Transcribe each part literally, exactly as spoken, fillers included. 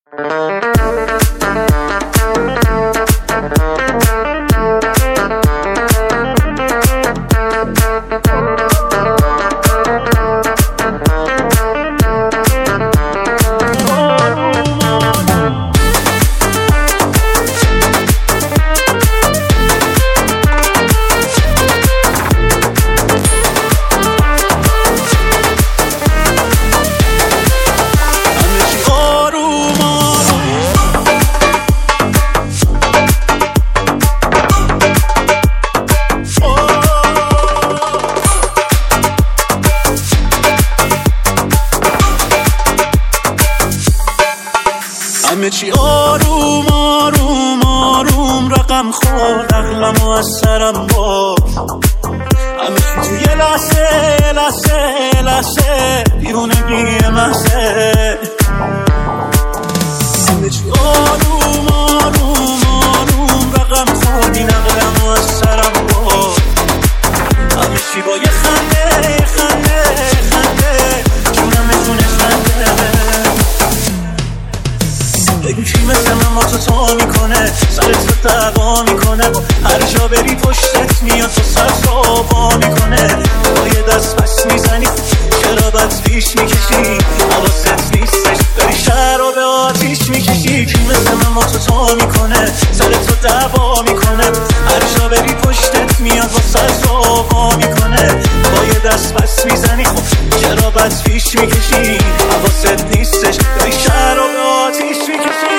همه چی آروم آروم آروم رقم خورد، عقلمو از سرم برد. همه چی توی یه لحظه یه لحظه یه لحظه دیوونگی محضه. همه چی آروم آروم آروم رقم خورد، این عقلمو از سرم برد. همه چی با یه خنده یه خنده یه خنده جونم جونه خنده. بگو کی مثل من با تو تا میکنه، سرت رو دعوا میکنه، با هر جا بری پشتت میاد تو سر تو با میکنه. با یه دست پس میزنی چرا بد پیش میکشی، حواست نیستش داری شهر رو به آتیش میکشی. کی مثل من با تو تا میکنه، سرت رو دعوا میکنه، هر جا بری پشتت میاد با سر تو با میکنه. با یه دست پس میزنی خب چرا بد پیش میکشی، حواست نیستش داری شهر رو به آتیش میکشی.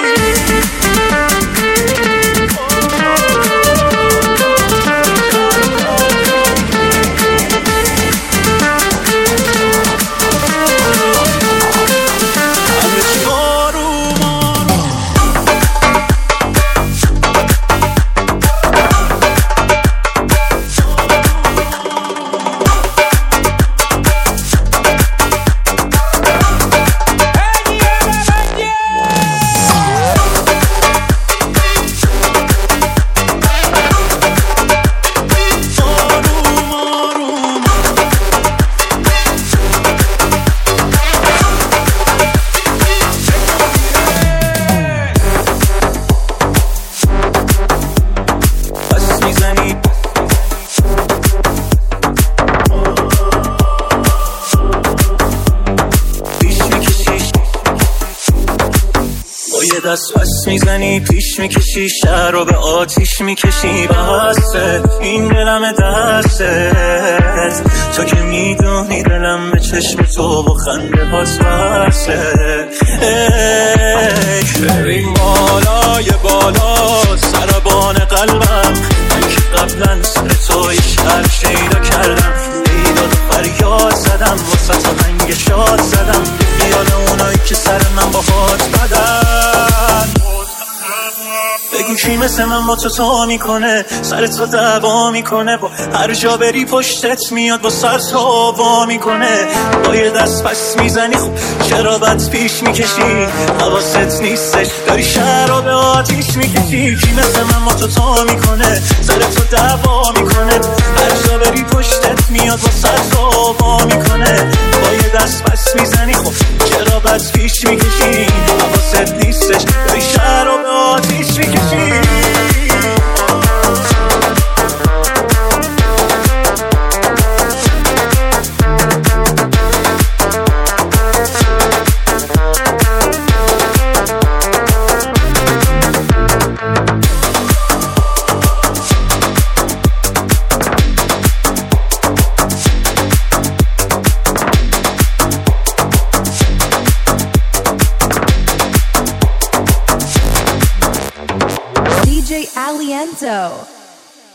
دست پس میزنی پیش میکشی، شهر رو به آتیش میکشی. بسته این دلم دستت، تو که میدونی دلم به چشم تو با خنده هاست وصله. بریم بالای بالا سربان قلبم، من که قبلا سر توی شهر شیدا کردم. ایداد و فریاد زدم واسه تا هنگ شاد زدم، خیال اونایی که سر من با هات بدن. بگو کی مثل من با تو تا میکنه، سرت رو دعوا میکنه، با هر جا بری پشتت میاد با سر تو با میکنه. با یه دست پس میزنی خب چرا بد پیش میکشی، حواست نیستش داری شهر رو به آتیش میکشی. کی مثل من با تو تا میکنه، سرت رو دعوا میکنه، هر جا بری پشتت میاد با سر تو با میکنه. با یه دست پس میزنی خب چرا بد پیش میکشی، حواست نیستش داری شهر رو به آتیش میکشی. D J Aliento.